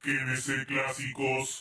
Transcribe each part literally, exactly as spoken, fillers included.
Quédese clásicos.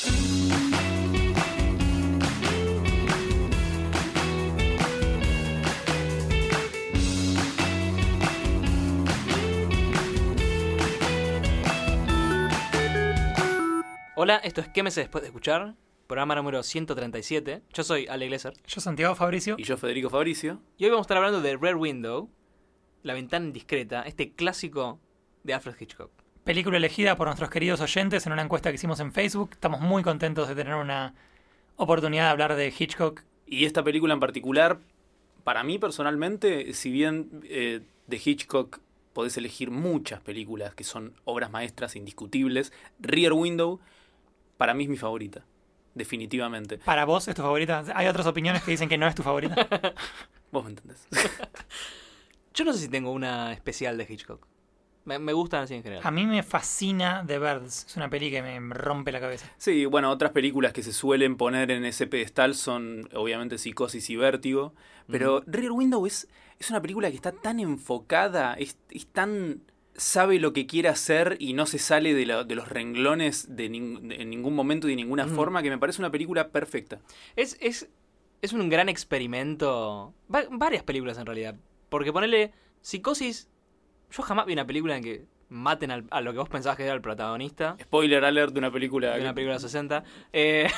Hola, esto es ¿Qué meses después de escuchar? Programa número ciento treinta y siete. Yo soy Ale Glesser. Yo Santiago Fabricio. Y yo Federico Fabricio. Y hoy vamos a estar hablando de Rear Window, La ventana indiscreta, este clásico de Alfred Hitchcock. Película elegida por nuestros queridos oyentes en una encuesta que hicimos en Facebook. Estamos muy contentos de tener una oportunidad de hablar de Hitchcock. Y esta película en particular, para mí personalmente, si bien eh, de Hitchcock podés elegir muchas películas que son obras maestras indiscutibles, Rear Window para mí es mi favorita, definitivamente. ¿Para vos es tu favorita? Hay otras opiniones que dicen que no es tu favorita. Vos me entendés. Yo no sé si tengo una especial de Hitchcock. Me, me gustan así en general. A mí me fascina The Birds. Es una peli que me rompe la cabeza. Sí, bueno, otras películas que se suelen poner en ese pedestal son obviamente Psicosis y Vértigo. Pero mm. Rear Window es, es una película que está tan enfocada, es, es tan... sabe lo que quiere hacer y no se sale de, la, de los renglones de, nin, de en ningún momento y de ninguna mm. forma, que me parece una película perfecta. Es, es, es un gran experimento. Va, varias películas en realidad. Porque ponele Psicosis... Yo jamás vi una película en que maten al, a lo que vos pensabas que era el protagonista. Spoiler alert de una película... De una película de sesenta. Eh...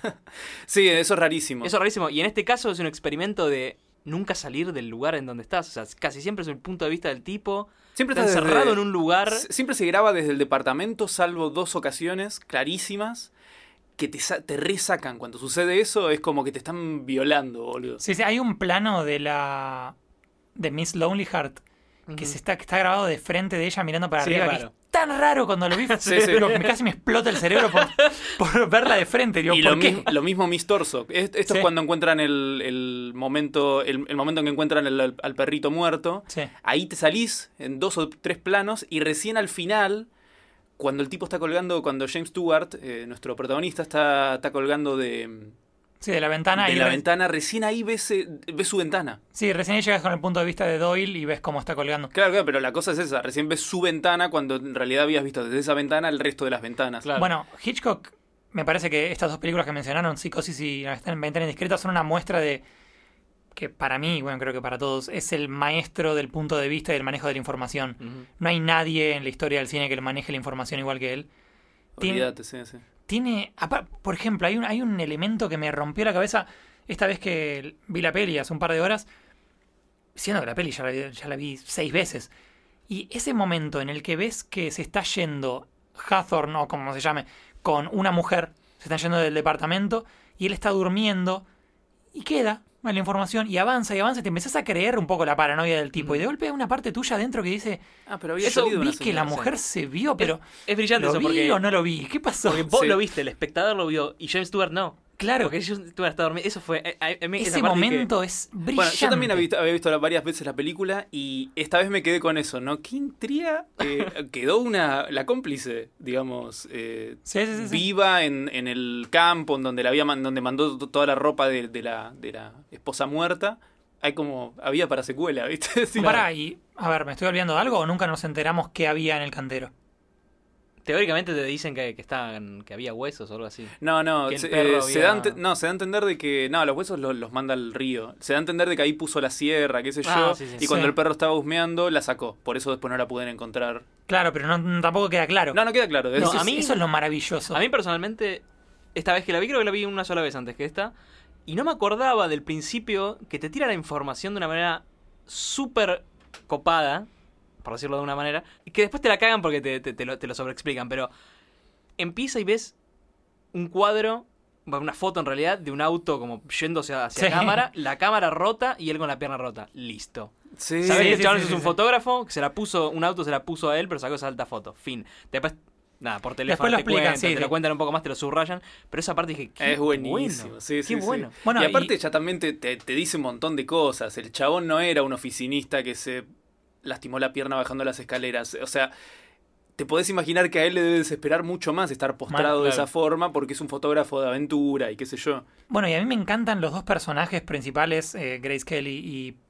sí, eso es rarísimo. Eso es rarísimo. Y en este caso es un experimento de nunca salir del lugar en donde estás. O sea, casi siempre es el punto de vista del tipo. Siempre está encerrado desde, en un lugar. Siempre se graba desde el departamento, salvo dos ocasiones clarísimas que te, te resacan. Cuando sucede eso es como que te están violando, boludo. Sí, sí, hay un plano de la... de Miss Lonely Heart que se está, que está grabado de frente de ella mirando para sí, arriba, claro. que es tan raro cuando lo vi. Sí, sí. Lo, casi me explota el cerebro por, por verla de frente. Digo, y ¿por lo, qué? mi, lo mismo Miss Torso. Esto sí. es cuando encuentran el, el momento el, el momento en que encuentran el, al, al perrito muerto. Sí. Ahí te salís en dos o tres planos y recién al final, cuando el tipo está colgando, cuando James Stewart, eh, nuestro protagonista, está, está colgando de... Sí, de la ventana. De y la ves... ventana, recién ahí ves, ves su ventana. Sí, recién ahí llegas con el punto de vista de Doyle y ves cómo está colgando. Claro, claro, pero la cosa es esa. Recién ves su ventana cuando en realidad habías visto desde esa ventana el resto de las ventanas. Claro. Bueno, Hitchcock, me parece que estas dos películas que mencionaron, Psicosis y La ventana indiscreta, son una muestra de que para mí, bueno, creo que para todos, es el maestro del punto de vista y del manejo de la información. Uh-huh. No hay nadie en la historia del cine que le maneje la información igual que él. Olvídate, sí, sí. Tiene, por ejemplo, hay un, hay un elemento que me rompió la cabeza esta vez que vi la peli hace un par de horas, siendo que la peli ya la, ya la vi seis veces. Y ese momento en el que ves que se está yendo Hawthorne, o como se llame, con una mujer, se están yendo del departamento, y él está durmiendo, y queda la información, y avanza y avanza, y te empezás a creer un poco la paranoia del tipo, mm. y de golpe hay una parte tuya adentro que dice, ah, pero había eso vi una que la mujer se vio, pero es, es brillante ¿lo eso vi porque, o no lo vi? ¿Qué pasó? Porque vos sí. lo viste, el espectador lo vio, y James Stewart no. Claro. Porque James Stewart está dormido. Eso fue... A, a, a ese momento que... es brillante. Bueno, yo también había visto, había visto varias veces la película y esta vez me quedé con eso, ¿no? ¿Qué intriga? Eh, quedó una... la cómplice, digamos, eh, sí, sí, sí, viva en, en el campo, en donde, la había, donde mandó toda la ropa de, de, la, de la esposa muerta. Hay como... había para secuela, ¿viste? Sí, Pará, claro. Y... a ver, ¿me estoy olvidando de algo o nunca nos enteramos qué había en el cantero? Teóricamente te dicen que, que estaban, que había huesos o algo así. No, no, se, eh, había... se, da ente- no se da a entender de que... No, los huesos los, los manda al río. Se da a entender de que ahí puso la sierra, qué sé yo, ah, sí, sí, y cuando sí. el perro estaba husmeando, la sacó. Por eso después no la pudieron encontrar. Claro, pero no, tampoco queda claro. No, no queda claro. No, eso, a mí, es, eso es lo maravilloso. A mí personalmente, esta vez que la vi, creo que la vi una sola vez antes que esta, y no me acordaba del principio que te tira la información de una manera súper copada, por decirlo de una manera, y que después te la cagan porque te, te, te, lo, te lo sobreexplican, pero... Empieza y ves un cuadro, una foto en realidad, de un auto como yéndose hacia sí. la cámara, la cámara rota y él con la pierna rota. Listo. Sí, ¿Sabes sí, que el sí, chabón sí, es sí, un sí. fotógrafo? Que se la puso, un auto se la puso a él, pero sacó esa alta foto. Fin. Después, nada, por teléfono Después lo te explican, cuentan, sí, te sí. lo cuentan un poco más, te lo subrayan. Pero esa parte dije, qué es buenísimo. bueno. Sí, sí, qué sí. bueno. Bueno, y aparte y... ya también te, te, te dice un montón de cosas. El chabón no era un oficinista que se lastimó la pierna bajando las escaleras. O sea... te podés imaginar que a él le debe desesperar mucho más estar postrado Mal, claro. de esa forma porque es un fotógrafo de aventura y qué sé yo. Bueno, y a mí me encantan los dos personajes principales, eh, Grace Kelly y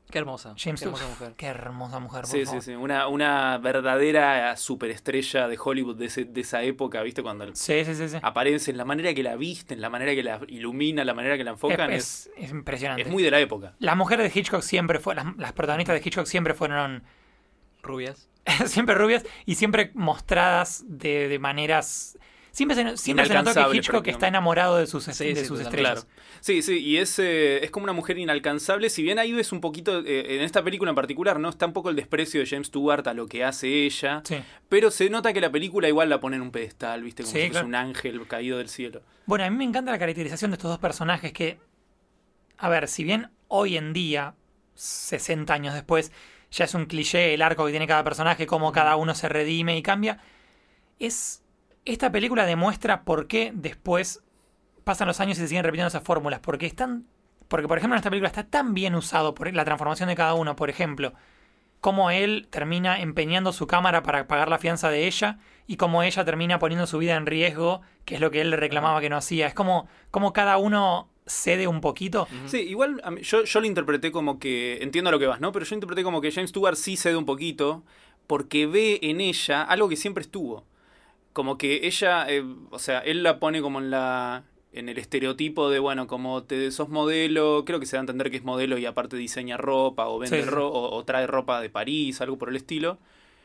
Qué hermosa. James qué hermosa Stewart. mujer. Qué hermosa mujer, por Sí, sí, favor. sí. Una, una verdadera superestrella de Hollywood de, ese- de esa época, ¿viste? Cuando Sí, sí, sí. sí. aparece, la manera que la visten, la manera que la ilumina, la manera que la enfocan, es, es, es impresionante. es muy de la época. Las mujeres de Hitchcock siempre fueron, las, las protagonistas de Hitchcock siempre fueron Rubias. siempre rubias y siempre mostradas de, de maneras... Siempre se, siempre se notó que Inalcanzables, Hitchcock está prácticamente. enamorado de sus, Sí, de sí, sus totalmente. estrellas. Claro. Sí, sí, y es, eh, es como una mujer inalcanzable. Si bien ahí ves un poquito, eh, en esta película en particular, ¿no? Está un poco el desprecio de James Stewart a lo que hace ella. Sí. Pero se nota que la película igual la pone en un pedestal, ¿viste? Como Sí, si fuese claro. un ángel caído del cielo. Bueno, a mí me encanta la caracterización de estos dos personajes que, a ver, si bien hoy en día, sesenta años después, ya es un cliché el arco que tiene cada personaje, cómo cada uno se redime y cambia, es esta película demuestra por qué después pasan los años y se siguen repitiendo esas fórmulas, porque están, porque por ejemplo en esta película está tan bien usado por la transformación de cada uno, por ejemplo, cómo él termina empeñando su cámara para pagar la fianza de ella y cómo ella termina poniendo su vida en riesgo, que es lo que él le reclamaba que no hacía. Es como, como cada uno cede un poquito. Sí, igual a mí- yo, yo lo interpreté como que, entiendo a lo que vas, ¿no? Pero yo interpreté como que James Stewart sí cede un poquito porque ve en ella algo que siempre estuvo. Como que ella, eh, o sea, él la pone como en la en el estereotipo de, bueno, como te sos modelo, creo que se da a entender que es modelo y aparte diseña ropa o vende Sí, sí. ro- o, o trae ropa de París, algo por el estilo.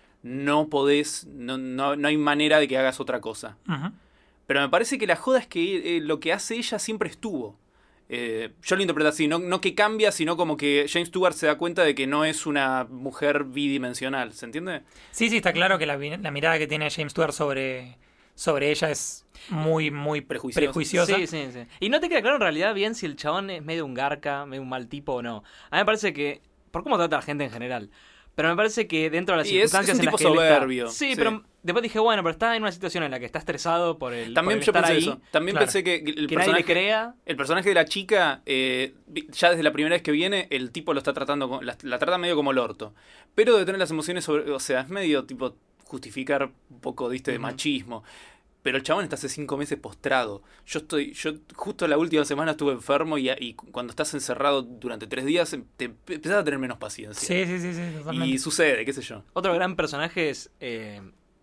No podés, no, no, no hay manera de que hagas otra cosa. Ujú. Pero me parece que la joda es que eh, lo que hace ella siempre estuvo. Eh, yo lo interpreto así, no, no que cambia, sino como que James Stewart se da cuenta de que no es una mujer bidimensional, ¿se entiende? Sí, sí, está claro que la, vi- la mirada que tiene James Stewart sobre, sobre ella es muy, muy Prejuiciosa. prejuiciosa. Sí, sí, sí. Y no te queda claro en realidad bien si el chabón es medio un garca, medio un mal tipo o no. A mí me parece que, por cómo trata a la gente en general, pero me parece que dentro de las Y es- circunstancias es un en las tipo que él está- soberbio, Sí, sí. pero después dije, bueno, pero está en una situación en la que está estresado por el, También por el yo estar pensé ahí, eso. También Claro. pensé que el que nadie personaje, le crea. el personaje de la chica, eh, vi- ya desde la primera vez que viene, el tipo lo está tratando, con- la, la trata medio como el orto. Pero de tener las emociones sobre, o sea, es medio tipo justificar un poco, diste, de Ujú. machismo. Pero el chabón está hace cinco meses postrado. Yo estoy, yo justo la última semana estuve enfermo y, y cuando estás encerrado durante tres días te empezás a tener menos paciencia. Sí, sí, sí, sí, totalmente. Y sucede, qué sé yo. Otro gran personaje es eh,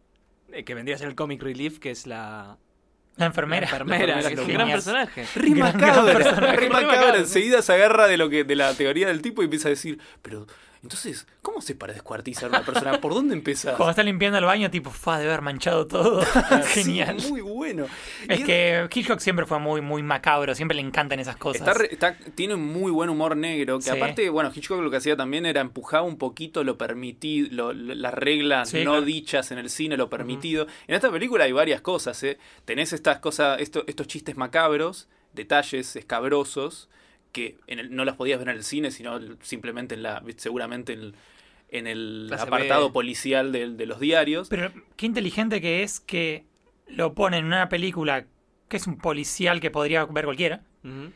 eh, que vendría a ser el comic relief, que es la, La enfermera. la enfermera, La que es un enfermera gran genial. personaje. Re Gran, gran macabra, personaje. re Re macabra. macabra. Enseguida se agarra de lo que de la teoría del tipo y empieza a decir, pero entonces, ¿cómo se para descuartizar a una persona? ¿Por dónde empezás? Cuando está limpiando el baño, tipo, fa, de haber manchado todo. Genial. Sí, muy bueno. Y Es que Hitchcock siempre fue muy, muy macabro, siempre le encantan esas cosas. Está, re- está- tiene muy buen humor negro, que Sí. aparte, bueno, Hitchcock lo que hacía también era empujar un poquito lo permitido, lo- lo- las reglas Sí, no claro. dichas en el cine, lo permitido. En esta película hay varias cosas, ¿eh? Tenés estas cosas, esto- estos chistes macabros, detalles escabrosos, que en el- no las podías ver en el cine, sino simplemente en la, seguramente en el, en el Clase apartado B. policial de, de los diarios. Pero qué inteligente que es que lo ponen en una película que es un policial que podría ver cualquiera Ujú.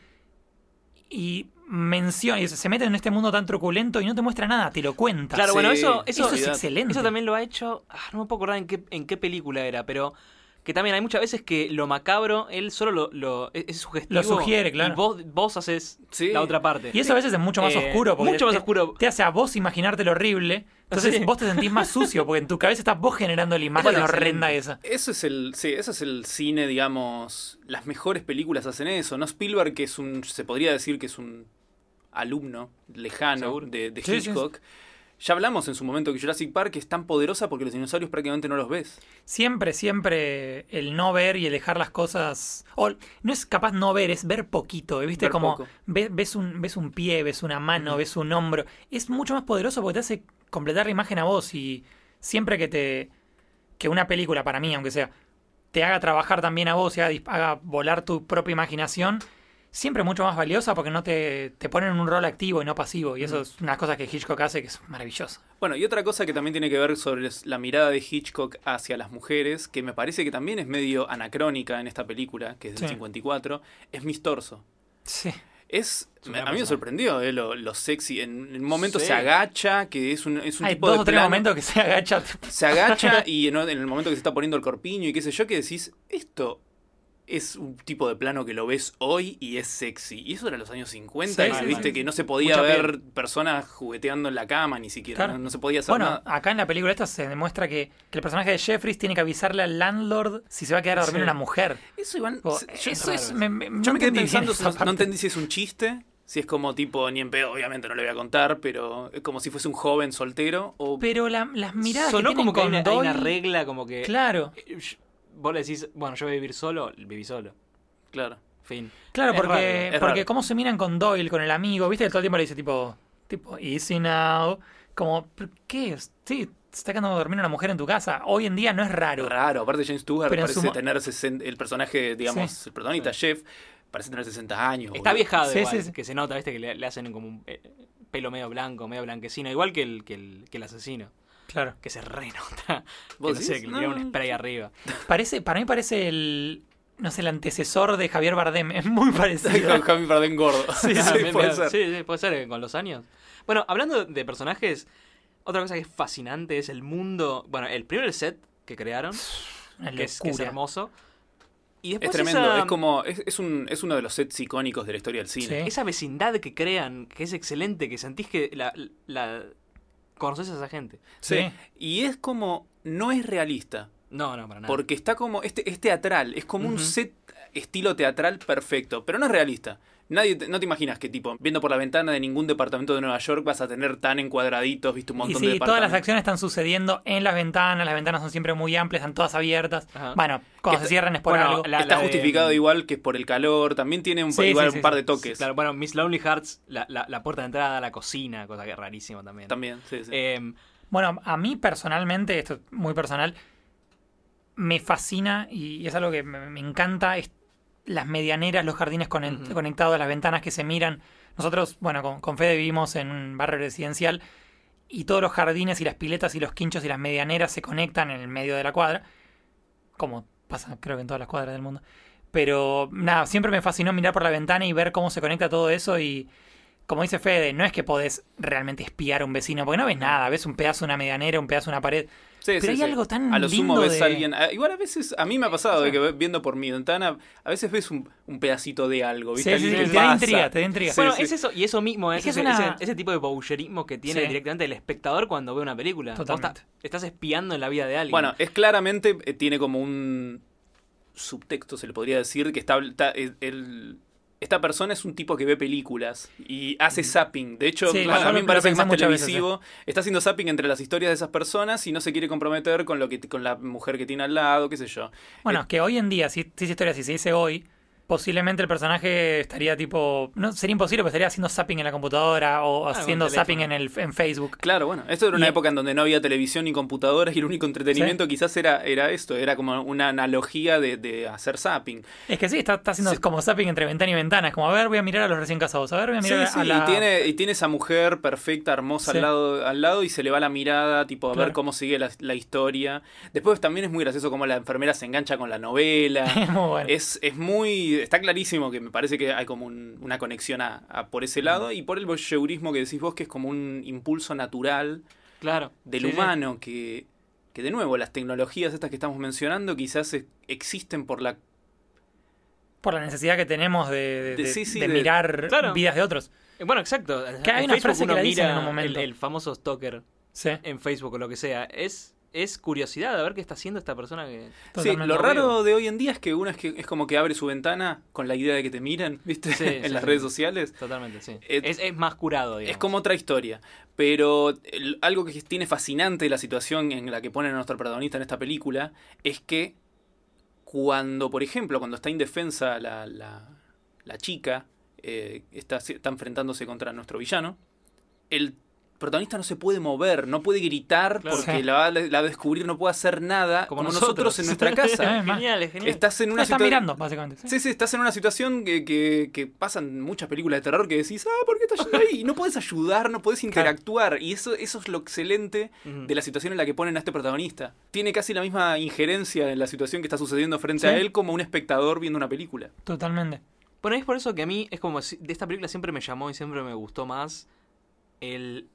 y menciona, y se mete en este mundo tan truculento y no te muestra nada, te lo cuenta. Claro, Sí, bueno, eso, eso, Eso es olvidate. excelente. Eso también lo ha hecho. Ah, no me puedo acordar en qué, en qué película era, pero que también hay muchas veces que lo macabro, él solo lo, lo es, es sugestivo. Lo sugiere, claro. Y vos, vos haces Sí. la otra parte. Y eso a veces es mucho más Eh, oscuro. Porque mucho más te, oscuro. Te hace a vos imaginarte lo horrible. Entonces Sí. vos te sentís más sucio porque en tu cabeza estás vos generando la imagen Bueno, horrenda excelente. esa. Eso es el, sí, eso es el cine, digamos, las mejores películas hacen eso, ¿no? Spielberg, que es un, se podría decir que es un alumno lejano Seguro. de, de Sí, sí, Hitchcock. Ya hablamos en su momento que Jurassic Park es tan poderosa porque los dinosaurios prácticamente no los ves. Siempre, siempre el no ver y el dejar las cosas. O no es capaz no ver, es ver poquito. ¿Viste? Ver Como poco. ve- ves, un, ves un pie, ves una mano, Ujú. ves un hombro. Es mucho más poderoso porque te hace completar la imagen a vos. Y siempre que te. Que una película, para mí, aunque sea, te haga trabajar también a vos y haga, dis- haga volar tu propia imaginación, siempre es mucho más valiosa porque no te, te ponen en un rol activo y no pasivo. Y eso es una cosa que Hitchcock hace que es maravillosa. Bueno, y otra cosa que también tiene que ver sobre es la mirada de Hitchcock hacia las mujeres, que me parece que también es medio anacrónica en esta película, que es del Sí. cincuenta y cuatro, es Miss Torso. Sí. Es, Es un me- a gran mí me personaje. sorprendió eh, lo, lo sexy. En, en un momento Sí. se agacha, que es un, es un Hay tipo dos de o tres plano- momentos que se agacha. Se agacha y en, en el momento que se está poniendo el corpiño y qué sé yo, que decís, esto es un tipo de plano que lo ves hoy y es sexy. Y eso era los años cincuenta, Sí, que sí, viste sí. que no se podía Mucha ver piel. personas jugueteando en la cama ni siquiera. Claro. No, no se podía hacer Bueno, nada. acá en la película esta se demuestra que, que el personaje de Jeffries tiene que avisarle al landlord si se va a quedar a dormir Sí. una mujer. Eso, Iván, O, se- yo, eso es... raro. Me, me- yo no me quedé entendí bien pensando, esa no, no parte. entendí si es un chiste, si es como tipo, ni en pedo, obviamente no le voy a contar, pero es como si fuese un joven soltero o... Pero la- las miradas Sonó que tienen como que hay con una, hay una Doyle- regla como que... Claro, eh, Vos le decís, bueno, yo voy a vivir solo, viví solo. Claro. Fin. claro, Es porque, raro, es porque raro. cómo se miran con Doyle, con el amigo, viste que todo el tiempo le dice tipo, tipo, easy now, como, ¿por ¿qué? Sí, se está quedando a dormir una mujer en tu casa. Hoy en día no es raro. Raro, aparte James Stewart Pero en parece su mo- tener sesenta, el personaje, digamos, Sí. el protagonista, Jeff, parece tener sesenta años. Está boludo. viejado Sí, igual, sí, sí. que se nota, viste, que le, le hacen como un eh, pelo medio blanco, medio blanquecino, igual que el, que el, que el asesino, Claro. que se renota. Que ¿Vos no sé, decís? que le tira No. un spray arriba. Parece, para mí parece el, no sé, el antecesor de Javier Bardem. Es muy parecido. Con Javi Bardem gordo. Sí, Ah, sí, bien, puede bien. ser. Sí, sí, puede ser eh, con los años. Bueno, hablando de personajes, otra cosa que es fascinante es el mundo. Bueno, el primer set que crearon, Una que es, que es locura. hermoso. Y Es después tremendo, esa, es como, es, es, un, es uno de los sets icónicos de la historia del cine. Sí. esa vecindad que crean, que es excelente, que sentís que la, la conoces a esa gente. Sí. Sí. Y es como, no es realista, No, no, para nada. porque está como, este, es teatral, es como un Ujú. set estilo teatral perfecto, pero no es realista. Nadie te- no te imaginas que tipo, viendo por la ventana de ningún departamento de Nueva York vas a tener tan encuadraditos, viste, un Y montón de sí, todas las departamentos. acciones están sucediendo en las ventanas. Las ventanas son siempre muy amplias, están todas abiertas. Ajá. Bueno, cuando Está- se cierran es por bueno, algo. la- Está de- justificado igual que es por el calor, también tiene un, Sí, igual sí, un sí, par sí. de toques. Claro, bueno, Miss Lonely Hearts, la, la, la puerta de entrada a la cocina, cosa que es rarísimo también. También, sí, sí. Eh, Bueno, a mí personalmente, esto es muy personal, me fascina y es algo que me, me encanta, es las medianeras, los jardines conen- Ujú. conectados, las ventanas que se miran. Nosotros, bueno, con, con Fede vivimos en un barrio residencial y todos los jardines y las piletas y los quinchos y las medianeras se conectan en el medio de la cuadra, como pasa creo que en todas las cuadras del mundo. Pero nada, siempre me fascinó mirar por la ventana y ver cómo se conecta todo eso y... Como dice Fede, no es que podés realmente espiar a un vecino, porque no ves nada, ves un pedazo de una medianera, un pedazo de una pared. Sí, Pero sí, hay sí. algo tan A lo sumo lindo ves de- a alguien. a- Igual a veces, a mí me ha pasado de que ve- viendo por mi ventana, a veces ves un, un pedacito de algo, ¿viste? Sí, sí, Alguien sí, que te da pasa. intriga, te da intriga. Sí, bueno, sí. es eso, y eso mismo, Es es, que es ese, una- ese- ese tipo de bowlerismo que tiene Sí. directamente el espectador cuando ve una película. Vos Totalmente. estás, estás espiando en la vida de alguien. Bueno, es claramente, eh, tiene como un subtexto, se le podría decir, que está, está- el- el- esta persona es un tipo que ve películas y hace zapping. De hecho, Sí, bueno, yo a mí lo- me parece lo que es más pensé muchas veces, televisivo. Está haciendo zapping entre las historias de esas personas y no se quiere comprometer con lo que con la mujer que tiene al lado, qué sé yo. Bueno, Eh, que hoy en día, si, si esa historia si se dice hoy, posiblemente el personaje estaría tipo... No, sería imposible, pero estaría haciendo zapping en la computadora o con haciendo teléfono. zapping en, el, en Facebook. Claro, bueno, esto era una Y- época en donde no había televisión ni computadoras y el único entretenimiento quizás era, era esto, era como una analogía de, de hacer zapping. Es que sí, está, está haciendo Sí. como zapping entre ventana y ventana. Es como, a ver, voy a mirar a los recién casados. A ver, voy a Sí, mirar sí, a la... y, tiene, y tiene esa mujer perfecta, hermosa Sí. al, lado, al lado y se le va la mirada, tipo, a Claro. ver cómo sigue la, la historia. Después también es muy gracioso cómo la enfermera se engancha con la novela. Es muy bueno. Es, es muy... Está clarísimo que me parece que hay como un- una conexión a, a por ese lado y por el voyeurismo que decís vos, que es como un impulso natural claro. del Sí, sí. humano que, que, de nuevo, las tecnologías estas que estamos mencionando quizás e- existen por la... Por la necesidad que tenemos de, de- De- de- sí, sí, de de- mirar Claro. vidas de otros. Eh, Bueno, exacto. Que hay En una Facebook frase que uno la dicen mira en un momento. El, el famoso stalker Sí, en Facebook o lo que sea. Es, es curiosidad de ver qué está haciendo esta persona que... Sí, totalmente. lo lo raro veo. de hoy en día es que uno es, que es como que abre su ventana con la idea de que te miren, ¿viste? Sí, en sí, las sí. redes sociales. Totalmente, sí. Eh, es, es más curado, digamos. Es como otra historia. Pero el- algo que tiene fascinante la situación en la que ponen a nuestro protagonista en esta película es que cuando, por ejemplo, cuando está indefensa la, la, la chica, eh, está, está enfrentándose contra nuestro villano, el protagonista no se puede mover, no puede gritar Claro. porque Sí. la, va, la va a descubrir, no puede hacer nada como, Como nosotros. nosotros. en nuestra casa. Eh, más. Genial, es genial. Estás en No una está situación... mirando, básicamente. Sí. Sí, sí, estás en una situación que, que, que pasan muchas películas de terror que decís, ah, ¿por qué estás yendo ahí? Y no puedes ayudar, no puedes interactuar. Y eso, eso es lo excelente Ujú. de la situación en la que ponen a este protagonista. Tiene casi la misma injerencia en la situación que está sucediendo frente Sí. a él como un espectador viendo una película. Totalmente. Bueno, es por eso que a mí es como si- de esta película siempre me llamó y siempre me gustó más el,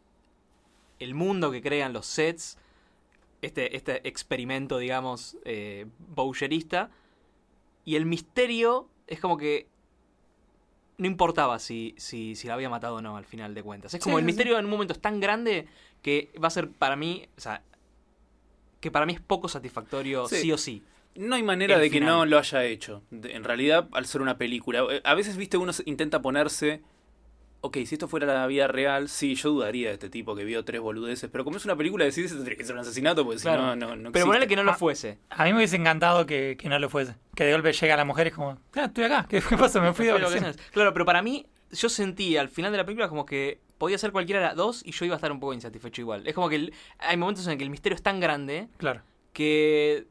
el mundo que crean los sets, este, este experimento, digamos, eh, bowlerista, y el misterio es como que no importaba si, si, si la había matado o no al final de cuentas. Es como Sí, el sí, misterio en un momento es tan grande que va a ser para mí, o sea, que para mí es poco satisfactorio sí, Sí. o sí. No hay manera El de que final. no lo haya hecho. De- en realidad, al ser una película. eh, A veces, viste, uno se- intenta ponerse. Ok, si esto fuera la vida real, sí, yo dudaría de este tipo que vio tres boludeces. Pero como es una película, decís que tendría que ser un asesinato, porque Claro. si no, no, no Pero existe. ponele que no lo Ah. fuese. A mí me hubiese encantado que, que no lo fuese. Que de golpe llega la mujer y es como, ah, estoy acá, ¿qué, qué pasó? Me fui de Fue lo que vacaciones. hacen. Claro, pero para mí, yo sentí al final de la película como que podía ser cualquiera de las dos y yo iba a estar un poco insatisfecho igual. Es como que el- hay momentos en que el misterio es tan grande Claro. que...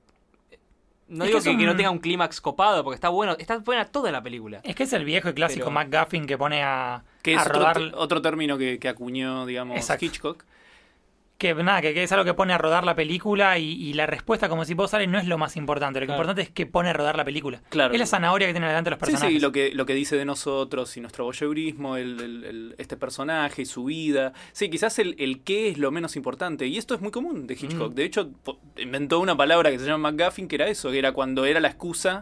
No Es digo que que, es que no un- tenga un clímax copado, porque está bueno, está buena toda la película. Es que es el viejo y clásico Pero- MacGuffin que pone a, Que es a otro, rodar. otro término que, que acuñó, digamos, Exacto. Hitchcock. Que nada, que, que es algo que pone a rodar la película y, y la respuesta, como si vos sales, no es lo más importante. Lo que Claro. importante es que pone a rodar la película. Claro. Es la zanahoria que tiene delante los Sí, personajes. sí, lo que, lo que dice de nosotros y nuestro voyeurismo, el, el- el- este personaje y su vida. Sí, quizás el, el qué es lo menos importante. Y esto es muy común de Hitchcock. Mm. De hecho, po- inventó una palabra que se llama MacGuffin, que era eso, que era cuando era la excusa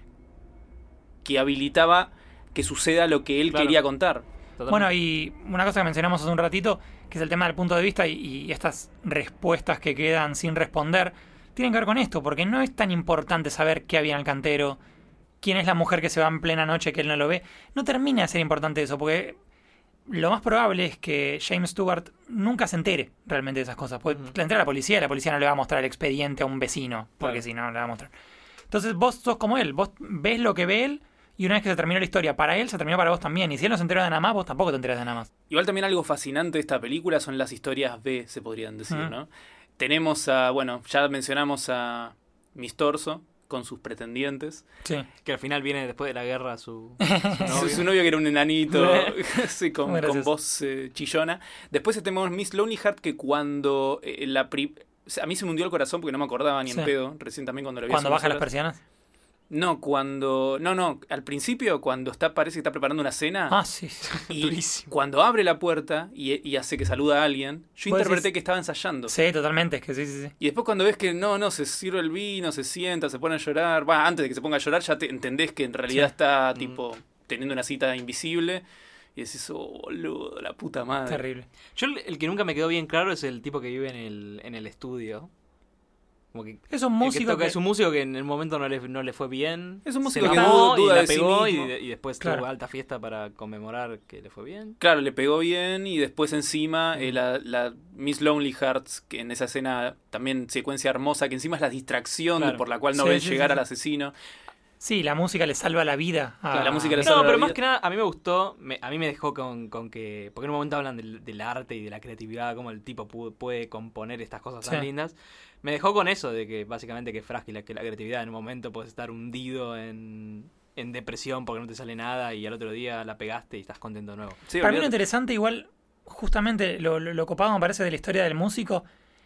que habilitaba que suceda lo que él Claro. quería contar. Totalmente. Bueno, y una cosa que mencionamos hace un ratito, que es el tema del punto de vista y, y estas respuestas que quedan sin responder, tienen que ver con esto, porque no es tan importante saber qué había en el cantero, quién es la mujer que se va en plena noche que él no lo ve. No termina de ser importante eso, porque lo más probable es que James Stewart nunca se entere realmente de esas cosas. Porque Ujú. le entera a la policía y la policía no le va a mostrar el expediente a un vecino, porque Claro. si no, no le va a mostrar. Entonces vos sos como él, vos ves lo que ve él. Y una vez que se terminó la historia para él, se terminó para vos también. Y si él no se enteró de nada más, vos tampoco te enterás de nada más. Igual también algo fascinante de esta película son las historias B, se podrían decir, Ujú. ¿no? Tenemos a, bueno, ya mencionamos a Miss Torso con sus pretendientes. Sí. Que al final viene después de la guerra su, su Su, novio. su novio que era un enanito sí, con, Muy con gracioso. voz eh, chillona. Después tenemos Miss Lonely Heart que cuando eh, la pri- o sea, a mí se me hundió el corazón porque no me acordaba ni Sí. en pedo. Recién también cuando lo vi. Cuando hace unas baja las horas. persianas. No, cuando... No, no. Al principio, cuando está parece que está preparando una cena. Ah, sí. sí. y durísimo. cuando abre la puerta y, y hace que saluda a alguien, yo Vos interpreté decís- que estaba ensayando. Sí, totalmente. Es que sí, sí, sí. Y después cuando ves que no, no, se sirve el vino, se sienta, se pone a llorar. Va, antes de que se ponga a llorar ya te entendés que en realidad Sí. está Mm. tipo teniendo una cita invisible. Y decís, oh, boludo, la puta madre. Terrible. Yo el, el que nunca me quedó bien claro es el tipo que vive en el, en el estudio. Como que, Es un el que músico toca- que... es un músico que en el momento no le, no le fue bien. Es un se músico la que amó duda y la de sí pegó y, mismo. de- y después Claro. tuvo alta fiesta para conmemorar que le fue bien. Claro, le pegó bien y después encima Mm. eh, la, la Miss Lonely Hearts, que en esa escena también secuencia hermosa, que encima es la distracción de- Claro. por la cual no Sí, ven sí, llegar sí, al sí. asesino. Sí, la música le salva la vida. a- La música le No, salva la pero vida. más que nada, a mí me gustó, me- a mí me dejó con, con que, porque en un momento hablan del, del arte y de la creatividad, cómo el tipo pu- puede componer estas cosas tan Sí. lindas. Me dejó con eso, de que básicamente que es frágil, que la creatividad en un momento puedes estar hundido en, en depresión porque no te sale nada y al otro día la pegaste y estás contento de nuevo. Sí, Para mí lo olvídate. interesante, igual, justamente lo, lo, lo copado me parece de la historia del músico,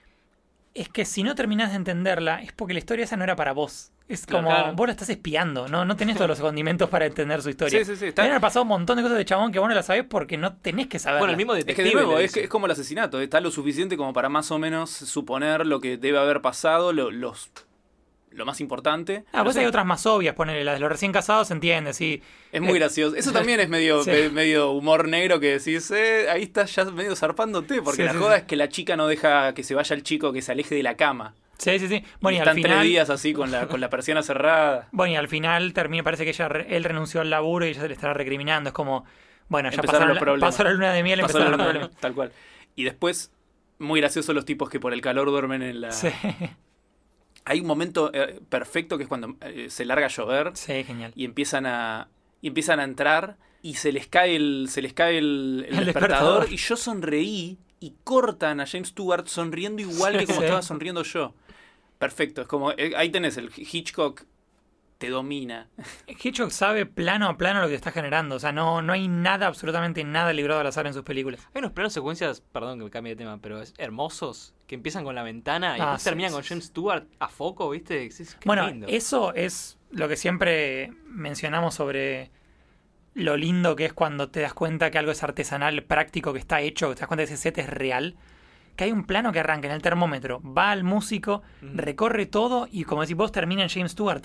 es que si no terminás de entenderla, es porque la historia esa no era para vos. Es Claro, como, claro. vos la estás espiando, ¿no? No tenés todos los condimentos para entender su historia. Sí, sí, sí. está- También me ha pasado un montón de cosas de chabón que vos no las sabés porque no tenés que saberlas. Bueno, el mismo Es detective. que de nuevo, lo es, dice. es como el asesinato, está lo suficiente como para más o menos suponer lo que debe haber pasado, lo, los, lo más importante. Ah, pues No sé, hay otras más obvias, ponele, las de los recién casados, se entiende, sí. es muy eh, gracioso. Eso también es medio, Sí. me- medio humor negro que decís, eh, ahí estás ya medio zarpándote, porque Sí, la sí, joda sí. es que la chica no deja que se vaya el chico, que se aleje de la cama. Sí, sí, sí. Bueno, y y, al están final, tres días así con la, con la persiana cerrada. bueno, y al final termina, parece que ella, re- él renunció al laburo y ella se le estará recriminando. Es como, bueno, ya Empezaron pasaron los la, problemas. pasó la luna de miel, Pasó empezaron la los luna, problemas. tal cual. Y después, muy gracioso los tipos que por el calor duermen en la... Sí, Hay un momento eh, perfecto que es cuando eh, se larga a llover. sí, genial. y empiezan a y empiezan a entrar y se les cae el se les cae el, el El despertador, despertador. y yo sonreí y cortan a James Stewart sonriendo igual que como Sí. estaba sonriendo yo. Perfecto, es como eh, ahí tenés el Hitchcock te domina. Hitchcock sabe plano a plano lo que está generando. O sea, no, no hay nada, absolutamente nada librado al azar en sus películas. Hay unos planos secuencias, perdón que me cambie de tema, pero es hermosos, que empiezan con la ventana y Ah, después sí, terminan sí, con sí. James Stewart a foco, ¿viste? Es- es- qué Bueno, lindo. eso es lo que siempre mencionamos sobre lo lindo que es cuando te das cuenta que algo es artesanal, práctico, que está hecho, que te das cuenta que ese set es real. Que hay un plano que arranca en el termómetro, va al músico, Ujú. recorre todo y como decís vos termina en James Stewart.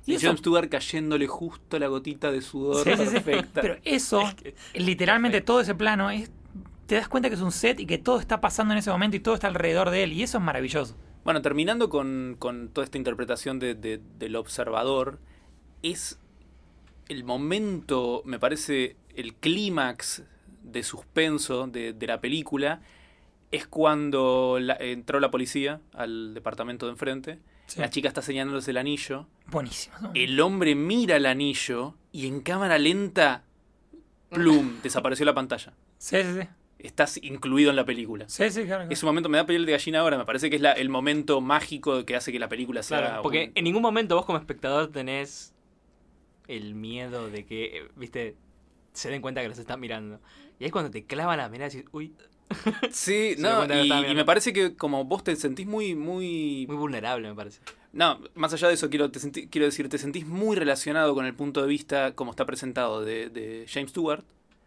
Y, Y y eso- Jon Stewart cayéndole justo la gotita de sudor Sí, sí, sí. perfecta. Pero eso, Es que- literalmente perfecto. todo ese plano, es, te das cuenta que es un set y que todo está pasando en ese momento y todo está alrededor de él. Y eso es maravilloso. Bueno, terminando con, con toda esta interpretación de, de- del observador, es el momento, me parece, el clímax de suspenso de, de la película, es cuando la- entró la policía al departamento de enfrente, Sí. la chica está señalándose el anillo, Buenísimo. ¿no? el hombre mira el anillo y en cámara lenta, plum, desapareció la pantalla. Sí, sí, sí. Estás incluido en la película. Sí, sí, claro. claro. Ese momento me da piel de gallina ahora, me parece que es la- el momento mágico que hace que la película sea... Claro, porque un- en ningún momento vos como espectador tenés el miedo de que, eh, viste, se den cuenta que los están mirando. Y ahí cuando te clavan la mirada y decís, uy, Sí, Se dio no, cuenta que lo y, estaba y mirando. me parece que como vos te sentís muy, muy... muy vulnerable me parece. No, más allá de eso, quiero, te sentí- quiero decir, te sentís muy relacionado con el punto de vista, como está presentado, de, de James Stewart.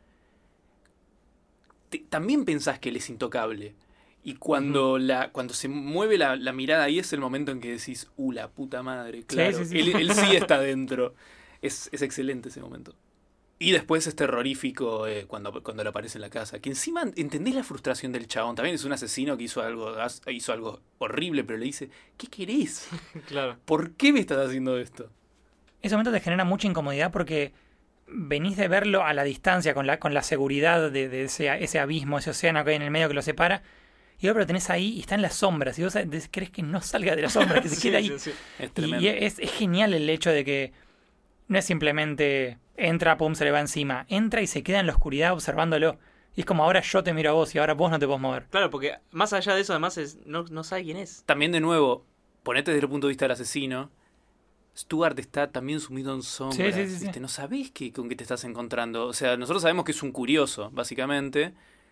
Te- también pensás que él es intocable. Y cuando, la, cuando se mueve la, la mirada ahí es el momento en que decís, uh, la puta madre, claro. sí, sí. Él, él sí está dentro. Es, es excelente ese momento. Y después es terrorífico eh, cuando, cuando le aparece en la casa. Que encima entendés la frustración del chabón. También es un asesino que hizo algo, hizo algo horrible, pero le dice, ¿qué querés? Claro. ¿Por qué me estás haciendo esto? Ese momento te genera mucha incomodidad porque venís de verlo a la distancia, con la, con la seguridad de, de ese, ese abismo, ese océano que hay en el medio que lo separa. Y ahora lo tenés ahí y está en las sombras. Y vos sabés- crees que no salga de las sombras, que se Sí, quede ahí. sí, sí. Es Y, tremendo. y es, es genial el hecho de que no es simplemente entra, pum, se le va encima. Entra y se queda en la oscuridad observándolo. Y es como ahora yo te miro a vos y ahora vos no te podés mover. Claro, porque más allá de eso, además, es no, no sabe quién es. También de nuevo, ponete desde el punto de vista del asesino. Stuart está también sumido en sombras. Sí, sí, sí, sí. ¿viste? No sabés qué, con qué te estás encontrando. O sea, nosotros sabemos que es un curioso, básicamente.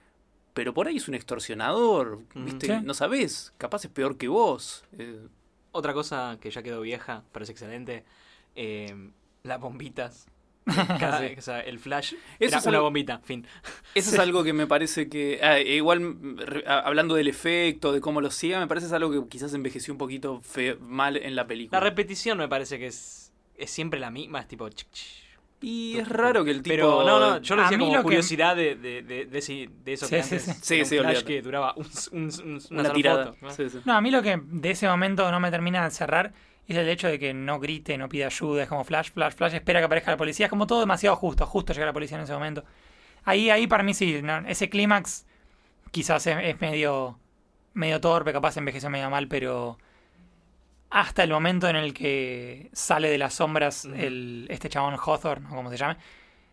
Pero por ahí es un extorsionador. ¿viste? Sí. No sabés. Capaz es peor que vos. Eh, Otra cosa que ya quedó vieja, pero es excelente, eh, las bombitas. Cada- Sí. o sea, el flash Eso era es una algo- bombita, fin. Eso es algo que me parece que... ah, igual, mm, re- a- hablando del efecto, de cómo lo siga, me parece es algo que quizás envejeció un poquito fe- mal en la película. La repetición me parece que es, es siempre la misma, es tipo... chic, chic. Y es raro que el tipo... Pero no, no, yo lo A decía mí como lo que- curiosidad de, de, de, de, ese- de eso Sí, que sí, antes sí. Sí, era un sí, flash olvídate. que duraba un, un- un- una, Una sola tirada. foto, ¿no? Sí, sí. No, a mí lo que de ese momento no me termina de cerrar es el hecho de que no grite, no pida ayuda. Es como flash, flash, flash, espera que aparezca la policía. Es como todo demasiado justo, justo llega la policía en ese momento. Ahí, ahí para mí sí, no, ese clímax quizás es, es medio, medio torpe, capaz envejeció medio mal, pero hasta el momento en el que sale de las sombras Ujú. el, este chabón Hawthorne, o como se llame,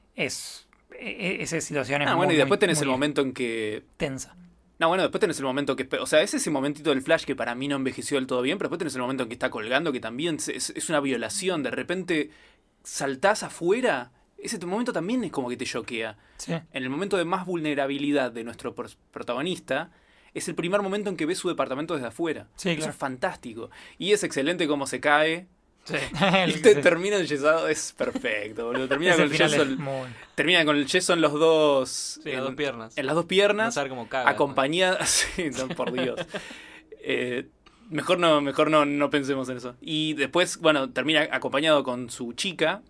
es e- e- esa situación es Ah, muy, bueno, y después muy- tenés muy el momento en que... tensa. No, bueno, después tenés el momento que... O sea, es ese momentito del flash que para mí no envejeció del todo bien, pero después tenés el momento en que está colgando, que también es, es una violación. De repente saltás afuera, ese momento también es como que te choquea. Sí. En el momento de más vulnerabilidad de nuestro pr- protagonista, es el primer momento en que ve su departamento desde afuera. Sí, Eso claro. es fantástico. Y es excelente cómo se cae. Sí. Y te termina enyesado, es perfecto, boludo. Termina Ese con, el final yeso, es muy- termina con el yeso en los dos... Sí, en, las dos piernas. En las dos No piernas, saber cómo caga. acompañada... sí, no, por Dios. Eh, mejor no, mejor no, no pensemos en eso. Y después, bueno, termina acompañado con su chica.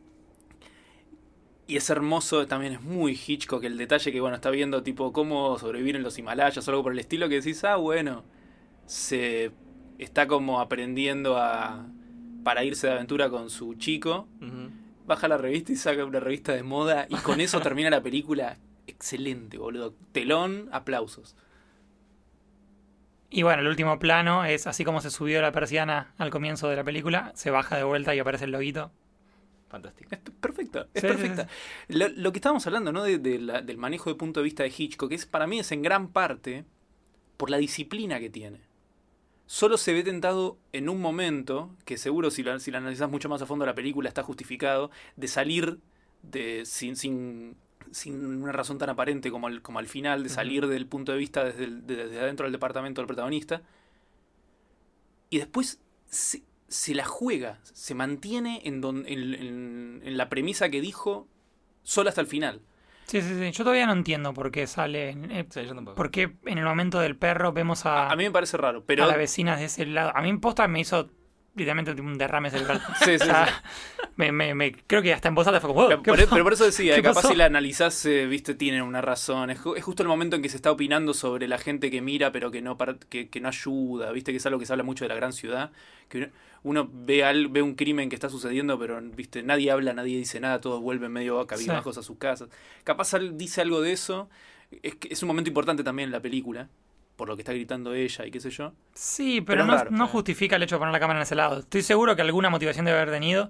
Y es hermoso, también es muy Hitchcock el detalle que, bueno, está viendo tipo cómo sobrevivir en los Himalayas o algo por el estilo, que decís, ah, bueno, se está como aprendiendo a para irse de aventura con su chico. Ujú. Baja la revista y saca una revista de moda y con eso termina la película. Excelente, boludo. Telón, aplausos. Y bueno, el último plano es así como se subió la persiana al comienzo de la película, se baja de vuelta y aparece el loguito. Fantástico. Es perfecta, es Sí, sí, perfecta. Lo, lo que estábamos hablando, ¿no? De, de la- del manejo de punto de vista de Hitchcock, es para mí es en gran parte por la disciplina que tiene. Solo se ve tentado en un momento, que seguro si la, si la analizás mucho más a fondo la película está justificado, de salir de sin, sin, sin una razón tan aparente como, el, como al final, de salir del punto de vista desde, el- de- desde adentro del departamento del protagonista. Y después se, se la juega, se mantiene en, don- en, en- en la premisa que dijo solo hasta el final. Sí, sí, sí. Yo todavía no entiendo por qué sale. eh, Sí, yo tampoco. por qué en el momento del perro vemos a, A, a mí me parece raro, a pero la vecina de ese lado. A mí en posta me hizo literalmente un derrame cerebral. Sí, sí, Ya, sí. Me, me, me, creo que hasta en voz alta fue como, "Oh, Pero ¿qué por, pasó?". pero por eso decía, ¿Qué capaz pasó? si la analizás, eh, viste, tienen una razón. Es, ju- es justo el momento en que se está opinando sobre la gente que mira pero que no par- que, que no ayuda, viste, que es algo que se habla mucho de la gran ciudad. Que uno, uno ve, al, ve un crimen que está sucediendo, pero viste, nadie habla, nadie dice nada, todos vuelven medio cabizbajos a sus casas. Capaz al- dice algo de eso. Es, que es un momento importante también en la película, por lo que está gritando ella y qué sé yo. Sí, pero, Pero es no, raro, no sí. justifica el hecho de poner la cámara en ese lado. Estoy seguro que alguna motivación debe haber tenido.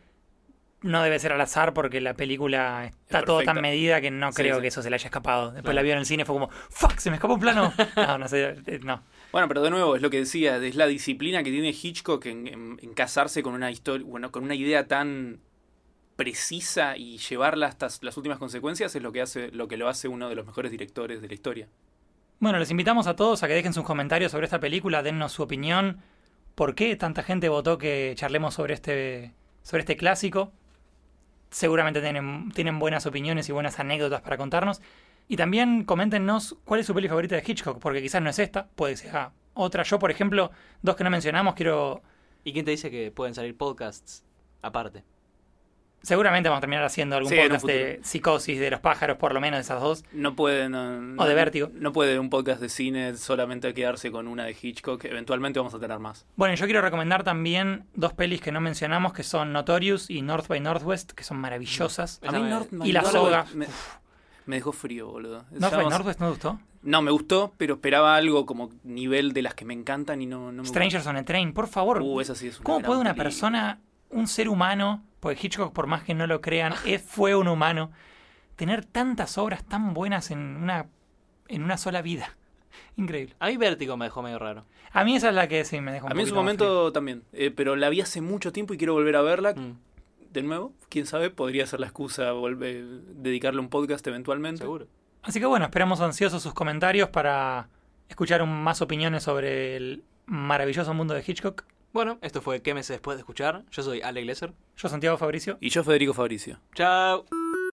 No debe ser al azar porque la película está todo perfecta. tan medida que no Sí, creo sí. que eso se le haya escapado. Después Claro. la vio en el cine y fue como, fuck, se me escapó un plano. No, no sé, eh, no. Bueno, pero de nuevo, es lo que decía, es la disciplina que tiene Hitchcock en, en- en casarse con una historia, bueno, con una idea tan precisa y llevarla hasta las últimas consecuencias es lo que hace, lo que lo hace uno de los mejores directores de la historia. Bueno, les invitamos a todos a que dejen sus comentarios sobre esta película, dennos su opinión. ¿Por qué tanta gente votó que charlemos sobre este, sobre este clásico? Seguramente tienen, tienen buenas opiniones y buenas anécdotas para contarnos. Y también coméntenos cuál es su peli favorita de Hitchcock, porque quizás no es esta, puede que sea otra. Yo, por ejemplo, dos que no mencionamos, quiero... ¿Y quién te dice que pueden salir podcasts aparte? Seguramente vamos a terminar haciendo algún Sí, en un podcast de futuro. Psicosis, de los pájaros, por lo menos de esas dos. No puede, no, O de no- Vértigo. No puede un podcast de cine solamente quedarse con una de Hitchcock. Eventualmente vamos a tener más. Bueno, yo quiero recomendar también dos pelis que no mencionamos, que son Notorious y North by Northwest, que son maravillosas. Esa me- North y La by Soga. Northwest me, me dejó frío, boludo. North Ya by vamos- Northwest no te gustó. No, me gustó, pero esperaba algo como nivel de las que me encantan y no, no me Strangers on a Train, por favor. gustó. Uh, esa sí es una ¿Cómo gran puede una película. persona, un ser humano, porque Hitchcock, por más que no lo crean, es, fue un humano, tener tantas obras tan buenas en una, en una sola vida? Increíble. A mí Vértigo me dejó medio raro. A mí esa es la que sí me dejó un A mí en su poquito más frío. momento también, eh, pero la vi hace mucho tiempo y quiero volver a verla. Mm, De nuevo, quién sabe, podría ser la excusa volver, dedicarle un podcast eventualmente. seguro. Así que bueno, esperamos ansiosos sus comentarios para escuchar un- más opiniones sobre el maravilloso mundo de Hitchcock. Bueno, esto fue ¿Qué meses después de escuchar? Yo soy Ale Glesser. Yo, Santiago Fabricio. Y yo, Federico Fabricio. Chao.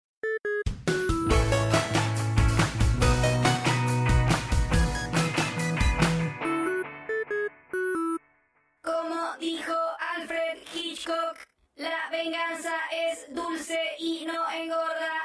Como dijo Alfred Hitchcock, la venganza es dulce y no engorda.